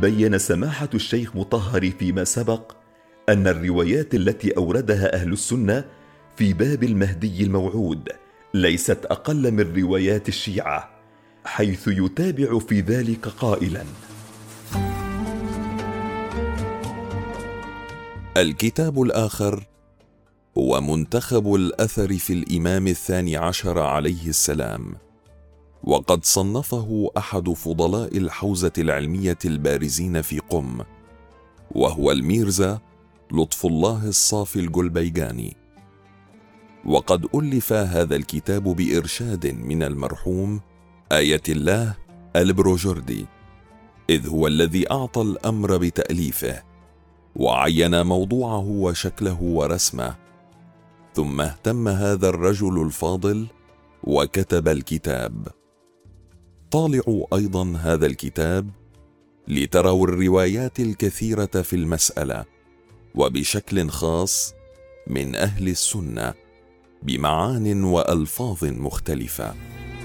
بين سماحة الشيخ مطهر فيما سبق أن الروايات التي أوردها أهل السنة في باب المهدي الموعود ليست أقل من روايات الشيعة، حيث يتابع في ذلك قائلا: الكتاب الآخر هو منتخب الأثر في الإمام الثاني عشر عليه السلام، وقد صنفه أحد فضلاء الحوزة العلمية البارزين في قم، وهو الميرزا لطف الله الصافي الجلبيجاني. وقد ألف هذا الكتاب بإرشاد من المرحوم آية الله البروجردي، إذ هو الذي أعطى الأمر بتأليفه وعين موضوعه وشكله ورسمه، ثم اهتم هذا الرجل الفاضل وكتب الكتاب. طالعوا أيضا هذا الكتاب لتروا الروايات الكثيرة في المسألة، وبشكل خاص من أهل السنة بمعان وألفاظ مختلفة.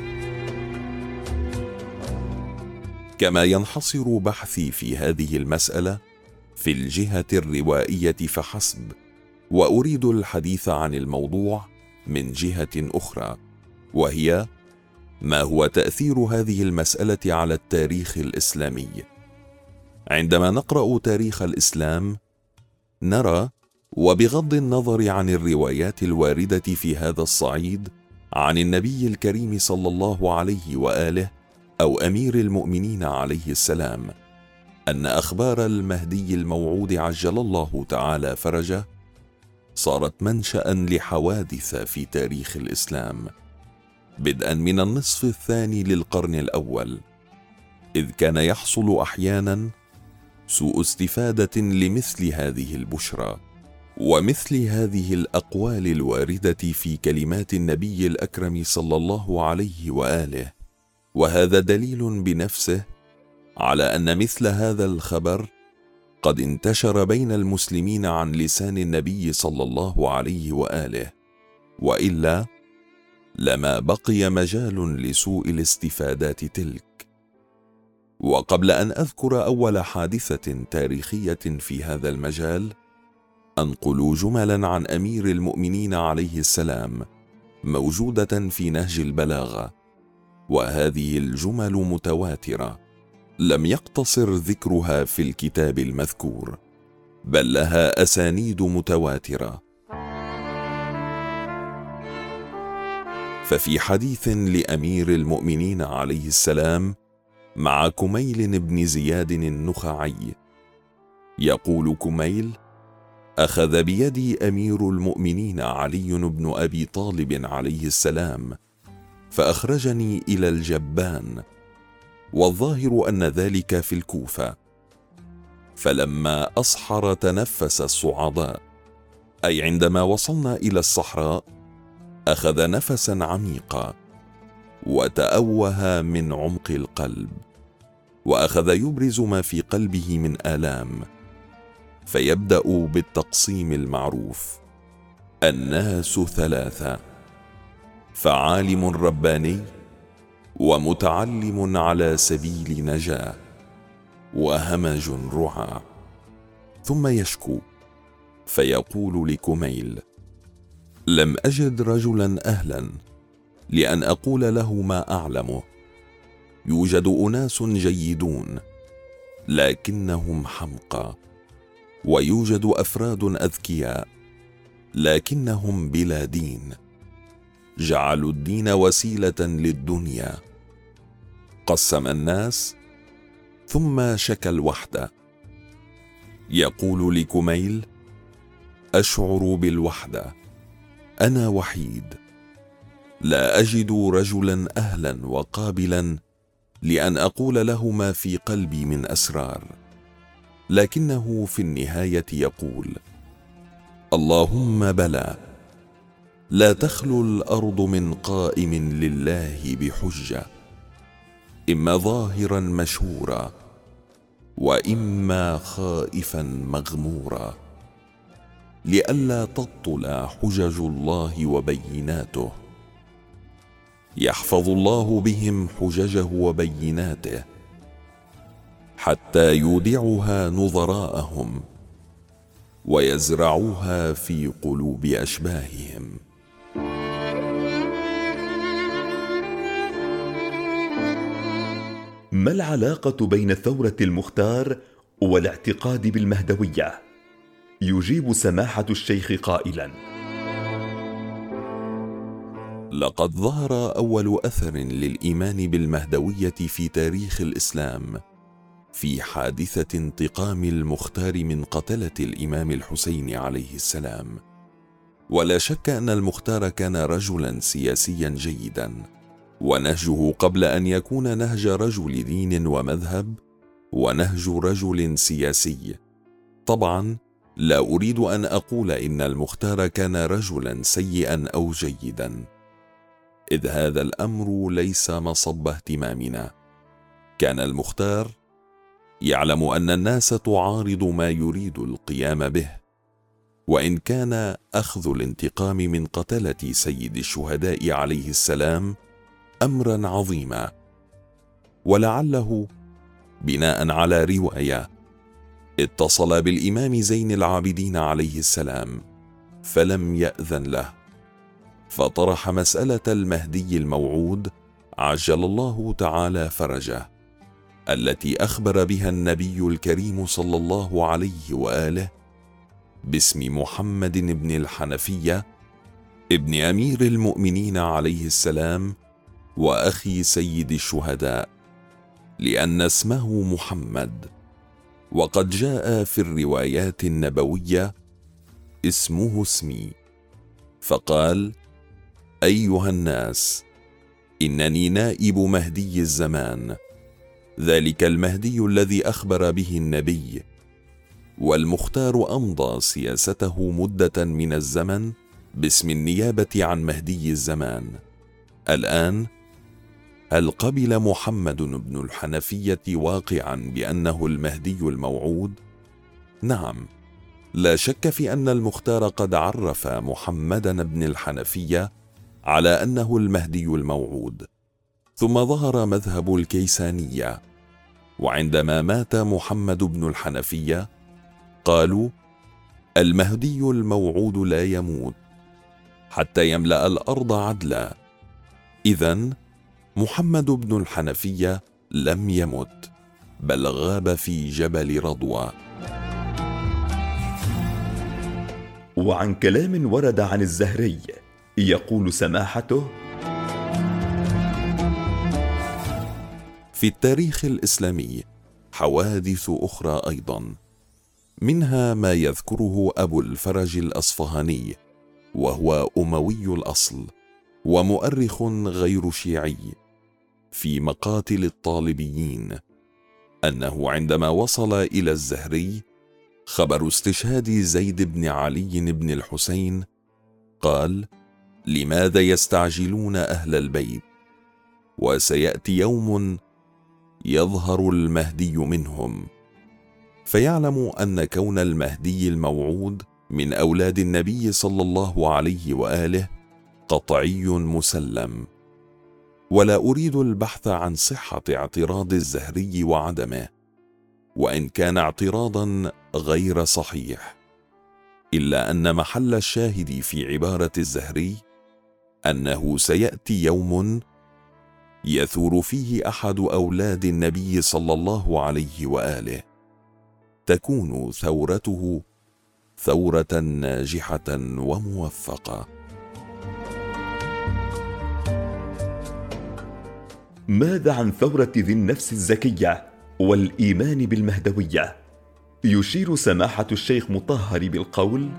كما ينحصر بحثي في هذه المسألة في الجهة الروائية فحسب، وأريد الحديث عن الموضوع من جهة أخرى، وهي ما هو تأثير هذه المسألة على التاريخ الإسلامي. عندما نقرأ تاريخ الإسلام نرى، وبغض النظر عن الروايات الواردة في هذا الصعيد عن النبي الكريم صلى الله عليه وآله أو أمير المؤمنين عليه السلام، أن أخبار المهدي الموعود عجل الله تعالى فرجه صارت منشأ لحوادث في تاريخ الإسلام، بدءا من النصف الثاني للقرن الأول، إذ كان يحصل أحيانا سوء استفادة لمثل هذه البشرى ومثل هذه الأقوال الواردة في كلمات النبي الأكرم صلى الله عليه وآله، وهذا دليل بنفسه على أن مثل هذا الخبر قد انتشر بين المسلمين عن لسان النبي صلى الله عليه وآله، وإلا لما بقي مجال لسوء الاستفادات تلك. وقبل أن أذكر أول حادثة تاريخية في هذا المجال، أنقل جملا عن أمير المؤمنين عليه السلام موجودة في نهج البلاغة، وهذه الجمل متواترة لم يقتصر ذكرها في الكتاب المذكور، بل لها أسانيد متواترة. ففي حديث لأمير المؤمنين عليه السلام مع كميل بن زياد النخعي، يقول كميل: أخذ بيدي أمير المؤمنين علي بن أبي طالب عليه السلام فأخرجني إلى الجبان، والظاهر أن ذلك في الكوفة. فلما أصحر تنفس الصعداء، أي عندما وصلنا إلى الصحراء، أخذ نفسا عميقا وتأوه من عمق القلب، وأخذ يبرز ما في قلبه من آلام، فيبدأ بالتقسيم المعروف: الناس ثلاثة، فعالم رباني، ومتعلم على سبيل نجاة، وهمج رعى. ثم يشكو فيقول لكميل: لم أجد رجلا أهلا لأن أقول له ما أعلمه، يوجد أناس جيدون لكنهم حمقى، ويوجد أفراد أذكياء لكنهم بلا دين، جعلوا الدين وسيلة للدنيا. قسم الناس ثم شكى الوحدة. يقول لكميل: أشعر بالوحدة، أنا وحيد، لا أجد رجلا أهلا وقابلا لأن أقول له ما في قلبي من أسرار. لكنه في النهاية يقول: اللهم بلى، لا تخلو الأرض من قائم لله بحجة، إما ظاهرا مشهورا وإما خائفا مغمورا، لئلا تبطل حجج الله وبيناته، يحفظ الله بهم حججه وبيناته، حتى يودعها نظراءهم ويزرعوها في قلوب أشباههم. ما العلاقة بين ثورة المختار والاعتقاد بالمهدوية؟ يجيب سماحة الشيخ قائلا: لقد ظهر أول أثر للإيمان بالمهدوية في تاريخ الإسلام في حادثة انتقام المختار من قتلة الإمام الحسين عليه السلام. ولا شك أن المختار كان رجلا سياسيا جيدا، ونهجه قبل أن يكون نهج رجل دين ومذهب ونهج رجل سياسي. طبعا لا أريد أن أقول إن المختار كان رجلا سيئا أو جيدا، إذ هذا الأمر ليس مصب اهتمامنا. كان المختار يعلم أن الناس تعارض ما يريد القيام به، وإن كان أخذ الانتقام من قتلة سيد الشهداء عليه السلام أمرا عظيما، ولعله بناء على رواية اتصل بالإمام زين العابدين عليه السلام فلم يأذن له، فطرح مسألة المهدي الموعود عجل الله تعالى فرجه، التي أخبر بها النبي الكريم صلى الله عليه وآله باسم محمد بن الحنفية ابن أمير المؤمنين عليه السلام وأخي سيد الشهداء، لأن اسمه محمد. وقد جاء في الروايات النبوية اسمه اسمي، فقال: أيها الناس، إنني نائب مهدي الزمان، ذلك المهدي الذي أخبر به النبي. والمختار أمضى سياسته مدة من الزمن باسم النيابة عن مهدي الزمان. الآن هل قبل محمد بن الحنفية واقعا بأنه المهدي الموعود؟ نعم، لا شك في أن المختار قد عرف محمدا بن الحنفية على أنه المهدي الموعود. ثم ظهر مذهب الكيسانية، وعندما مات محمد بن الحنفية قالوا: المهدي الموعود لا يموت حتى يملأ الأرض عدلا. إذن محمد بن الحنفية لم يمت، بل غاب في جبل رضوى. وعن كلام ورد عن الزهري يقول سماحته: في التاريخ الإسلامي حوادث أخرى أيضا، منها ما يذكره أبو الفرج الأصفهاني، وهو أموي الأصل ومؤرخ غير شيعي، في مقاتل الطالبيين، أنه عندما وصل إلى الزهري خبر استشهاد زيد بن علي بن الحسين قال: لماذا يستعجلون أهل البيت؟ وسيأتي يوم يظهر المهدي منهم. فيعلم أن كون المهدي الموعود من أولاد النبي صلى الله عليه وآله قطعي مسلم، ولا أريد البحث عن صحة اعتراض الزهري وعدمه، وإن كان اعتراضا غير صحيح، إلا أن محل الشاهد في عبارة الزهري أنه سيأتي يوم يثور فيه أحد أولاد النبي صلى الله عليه وآله، تكون ثورته ثورة ناجحة وموفقة. ماذا عن ثورة ذي النفس الزكية والإيمان بالمهدوية؟ يشير سماحة الشيخ مطهر بالقول: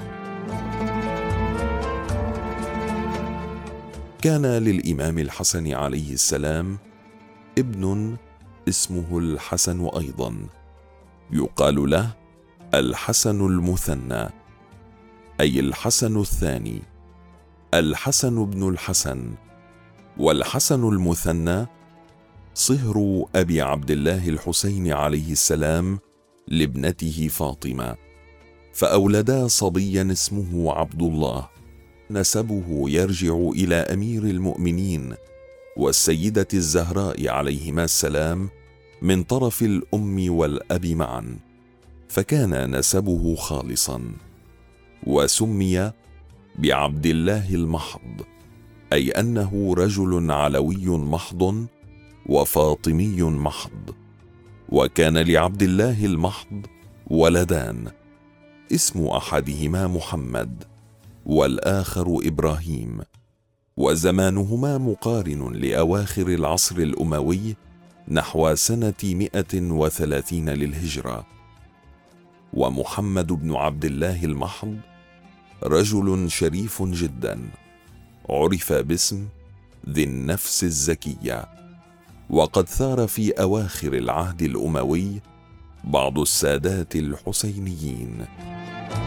كان للإمام الحسن عليه السلام ابن اسمه الحسن، أيضا يقال له الحسن المثنى، أي الحسن الثاني، الحسن بن الحسن. والحسن المثنى صهر أبي عبد الله الحسين عليه السلام لابنته فاطمة، فأولدا صبيا اسمه عبد الله، نسبه يرجع إلى أمير المؤمنين والسيدة الزهراء عليهما السلام من طرف الأم والأب معا، فكان نسبه خالصا، وسمي بعبد الله المحض، أي أنه رجل علوي محض وفاطمي محض. وكان لعبد الله المحض ولدان، اسم أحدهما محمد والآخر إبراهيم، وزمانهما مقارن لأواخر العصر الأموي نحو سنة 130 للهجرة. ومحمد بن عبد الله المحض رجل شريف جدا، عرف باسم ذي النفس الزكية. وقد ثار في أواخر العهد الأموي بعض السادات الحسينيين.